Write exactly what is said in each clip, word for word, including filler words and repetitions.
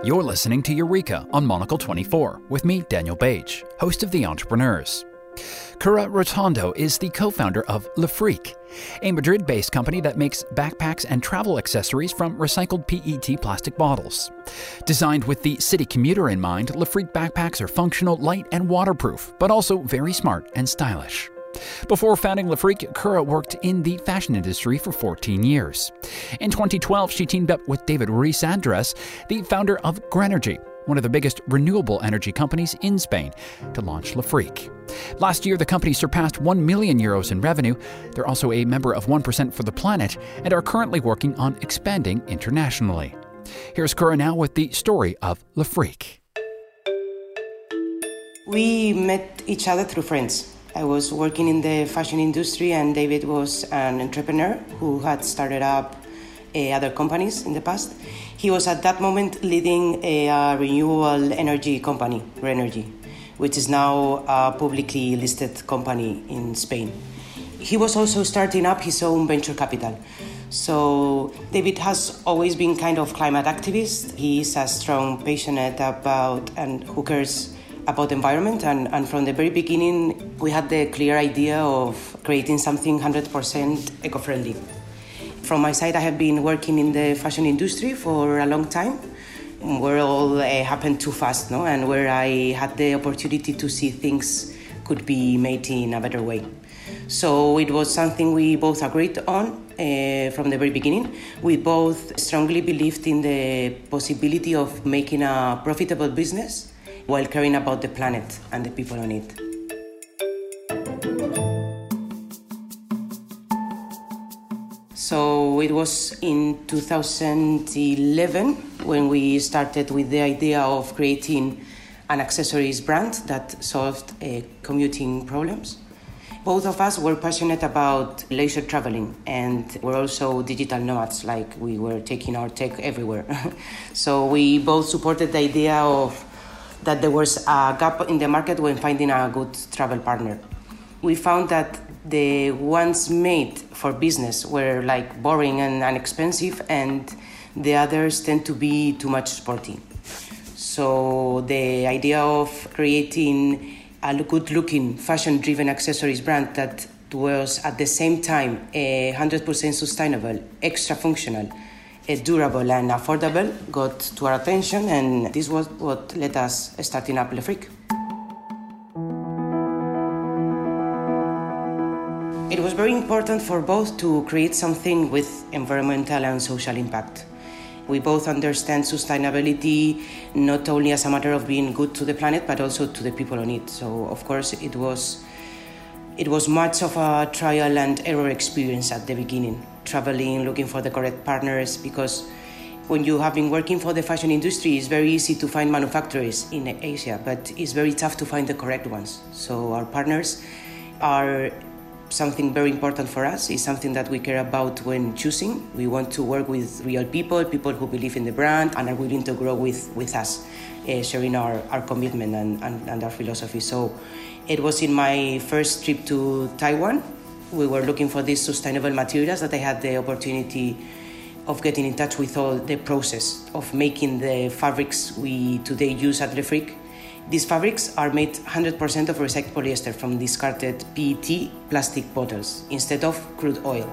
You're listening to Eureka on Monocle twenty-four with me, Daniel Bage, host of The Entrepreneurs. Cura Rotondo is the co-founder of LeFreak, a Madrid-based company that makes backpacks and travel accessories from recycled P E T plastic bottles. Designed with the city commuter in mind, LeFreak backpacks are functional, light, and waterproof, but also very smart and stylish. Before founding LeFreak, Cura worked in the fashion industry for fourteen years. In twenty twelve, she teamed up with David Ruiz-Andres, the founder of Grenergy, one of the biggest renewable energy companies in Spain, to launch LeFreak. Last year, the company surpassed one million euros in revenue. They're also a member of one percent for the Planet and are currently working on expanding internationally. Here's Cura now with the story of LeFreak. We met each other through friends. I was working in the fashion industry and David was an entrepreneur who had started up uh, other companies in the past. He was at that moment leading a, a renewable energy company, Grenergy, which is now a publicly listed company in Spain. He was also starting up his own venture capital. So David has always been kind of climate activist. He is a strong passionate about and who cares about the environment, and, and from the very beginning we had the clear idea of creating something one hundred percent eco-friendly. From my side, I have been working in the fashion industry for a long time, where all uh, happened too fast, no? And where I had the opportunity to see things could be made in a better way. So it was something we both agreed on uh, from the very beginning. We both strongly believed in the possibility of making a profitable business while caring about the planet and the people on it. So it was in two thousand eleven when we started with the idea of creating an accessories brand that solved uh, commuting problems. Both of us were passionate about leisure traveling and we're also digital nomads, like we were taking our tech everywhere. So we both supported the idea of that there was a gap in the market when finding a good travel partner. We found that the ones made for business were like boring and inexpensive, and the others tend to be too much sporty. So the idea of creating a good-looking, fashion-driven accessories brand that was at the same time one hundred percent sustainable, extra functional, durable and affordable got to our attention, and this was what led us starting up LeFreak. It was very important for both to create something with environmental and social impact. We both understand sustainability not only as a matter of being good to the planet, but also to the people on it. So, of course, it was it was much of a trial and error experience at the beginning, traveling, looking for the correct partners, because when you have been working for the fashion industry, it's very easy to find manufacturers in Asia, but it's very tough to find the correct ones. So our partners are something very important for us. It's something that we care about when choosing. We want to work with real people, people who believe in the brand and are willing to grow with, with us, uh, sharing our, our commitment and, and, and our philosophy. So it was in my first trip to Taiwan. We were looking for these sustainable materials that I had the opportunity of getting in touch with all the process of making the fabrics we today use at LeFreak. These fabrics are made one hundred percent of recycled polyester from discarded P E T plastic bottles instead of crude oil.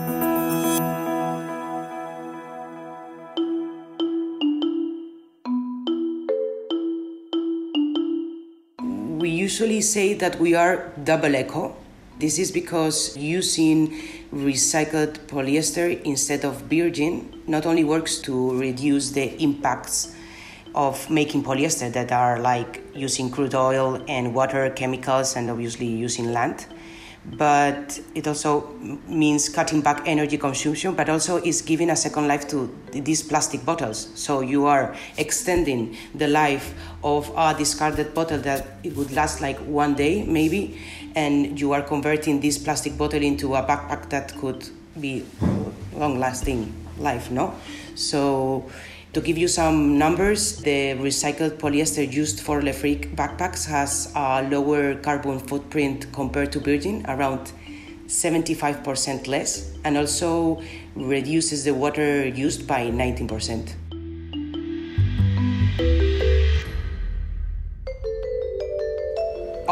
We usually say that we are double eco. This is because using recycled polyester instead of virgin not only works to reduce the impacts of making polyester that are like using crude oil and water, chemicals, and obviously using land, but it also means cutting back energy consumption, but also is giving a second life to these plastic bottles. So you are extending the life of a discarded bottle that it would last like one day maybe, and you are converting this plastic bottle into a backpack that could be long-lasting life, no? So to give you some numbers, the recycled polyester used for LeFreak backpacks has a lower carbon footprint compared to virgin, around seventy-five percent less, and also reduces the water used by nineteen percent.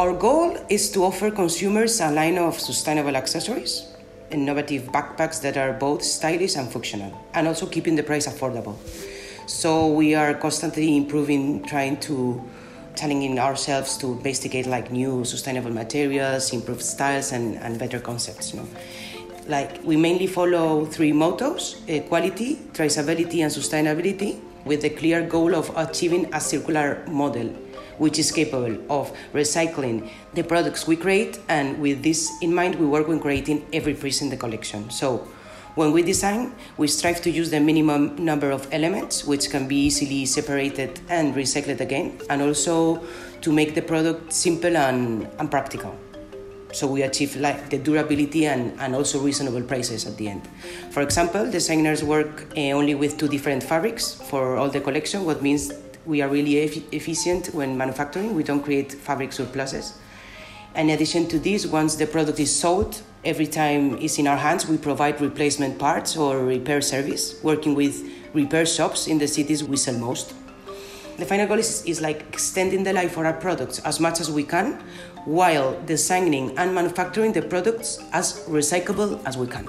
Our goal is to offer consumers a line of sustainable accessories, innovative backpacks that are both stylish and functional, and also keeping the price affordable. So we are constantly improving, trying to challenging ourselves to investigate like new sustainable materials, improved styles, and, and better concepts. You know, like we mainly follow three mottos: uh, quality, traceability, and sustainability, with the clear goal of achieving a circular model, which is capable of recycling the products we create. And with this in mind, we work on creating every piece in the collection. So when we design, we strive to use the minimum number of elements, which can be easily separated and recycled again, and also to make the product simple and, and practical. So we achieve like the durability and, and also reasonable prices at the end. For example, designers work uh, only with two different fabrics for all the collection, what means we are really eff- efficient when manufacturing. We don't create fabric surpluses. In addition to this, once the product is sold, every time it's in our hands, we provide replacement parts or repair service, working with repair shops in the cities we sell most. The final goal is, is like extending the life for our products as much as we can, while designing and manufacturing the products as recyclable as we can.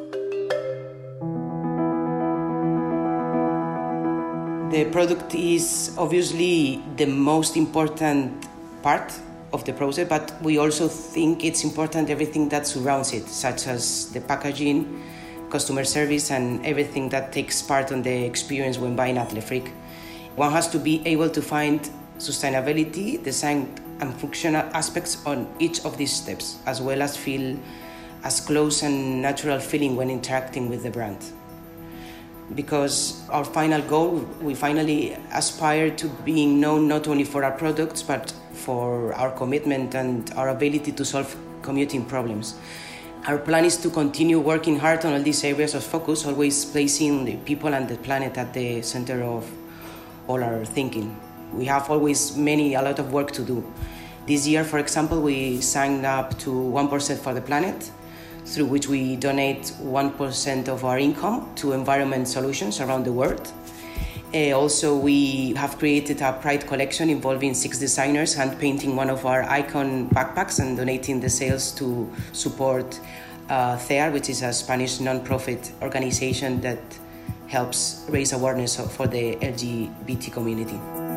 The product is obviously the most important part of the process, but we also think it's important everything that surrounds it, such as the packaging, customer service, and everything that takes part in the experience when buying at Le Fric. One has to be able to find sustainability, design, and functional aspects on each of these steps, as well as feel as close and natural feeling when interacting with the brand. Because our final goal, we finally aspire to being known not only for our products, but for our commitment and our ability to solve commuting problems. Our plan is to continue working hard on all these areas of focus, always placing the people and the planet at the center of all our thinking. We have always many, a lot of work to do. This year, for example, we signed up to one percent for the planet, through which we donate one percent of our income to environment solutions around the world. Uh, also, we have created a Pride collection involving six designers hand painting one of our icon backpacks and donating the sales to support uh, C E A R, which is a Spanish non-profit organization that helps raise awareness for the L G B T community.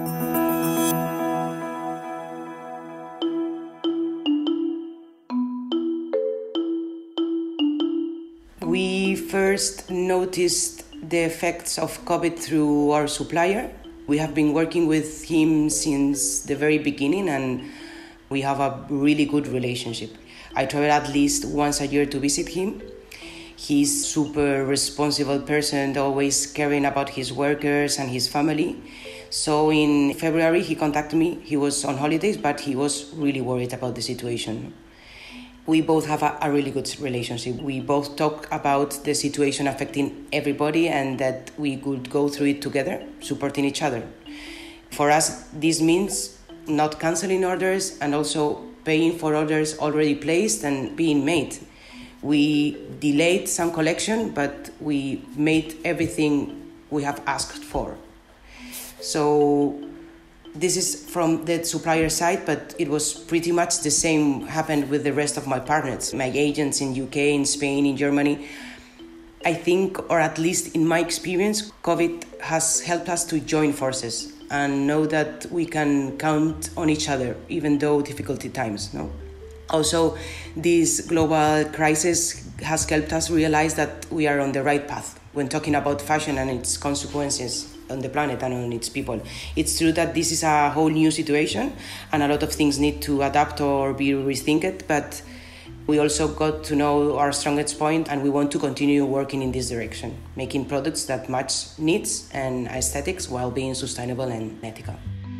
We first noticed the effects of COVID through our supplier. We have been working with him since the very beginning, and we have a really good relationship. I travel at least once a year to visit him. He's super responsible person, always caring about his workers and his family. So in February, he contacted me. He was on holidays, but he was really worried about the situation. We both have a, a really good relationship. We both talk about the situation affecting everybody and that we could go through it together, supporting each other. For us, this means not canceling orders and also paying for orders already placed and being made. We delayed some collection, but we made everything we have asked for. So this is from the supplier side, but it was pretty much the same happened with the rest of my partners, my agents in U K, in Spain, in Germany. I think, or at least in my experience, COVID has helped us to join forces and know that we can count on each other, even though difficult times, no? Also, this global crisis has helped us realize that we are on the right path when talking about fashion and its consequences on the planet and on its people. It's true that this is a whole new situation and a lot of things need to adapt or be rethinked, but we also got to know our strongest point and we want to continue working in this direction, making products that match needs and aesthetics while being sustainable and ethical.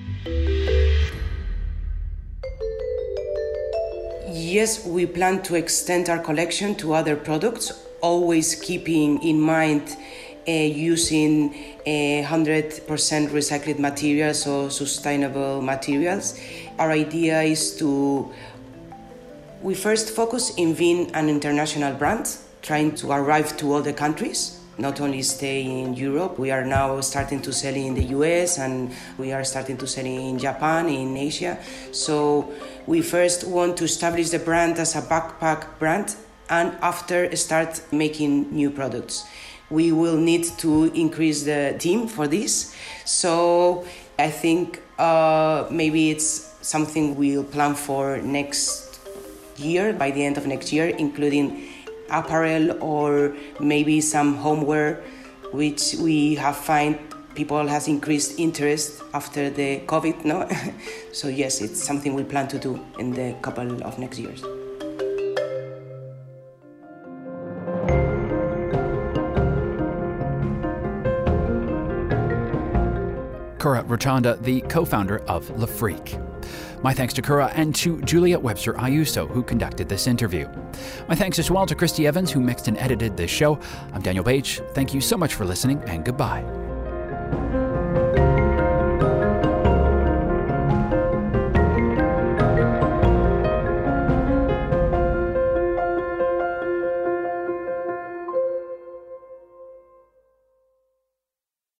Yes, we plan to extend our collection to other products, always keeping in mind uh, using uh, one hundred percent recycled materials or sustainable materials. Our idea is to, we first focus in being an international brand, trying to arrive to all the countries not only stay in Europe, we are now starting to sell in the U S and we are starting to sell in Japan, in Asia. So we first want to establish the brand as a backpack brand and after start making new products. We will need to increase the team for this. So I think uh, maybe it's something we'll plan for next year, by the end of next year, including apparel or maybe some homeware, which we have find people has increased interest after the COVID, no? So yes, it's something we plan to do in the couple of next years. Kura Rotonda, the co-founder of Lafrique. My thanks to Kura and to Juliet Webster Ayuso, who conducted this interview. My thanks as well to Christy Evans, who mixed and edited this show. I'm Daniel Page. Thank you so much for listening, and goodbye.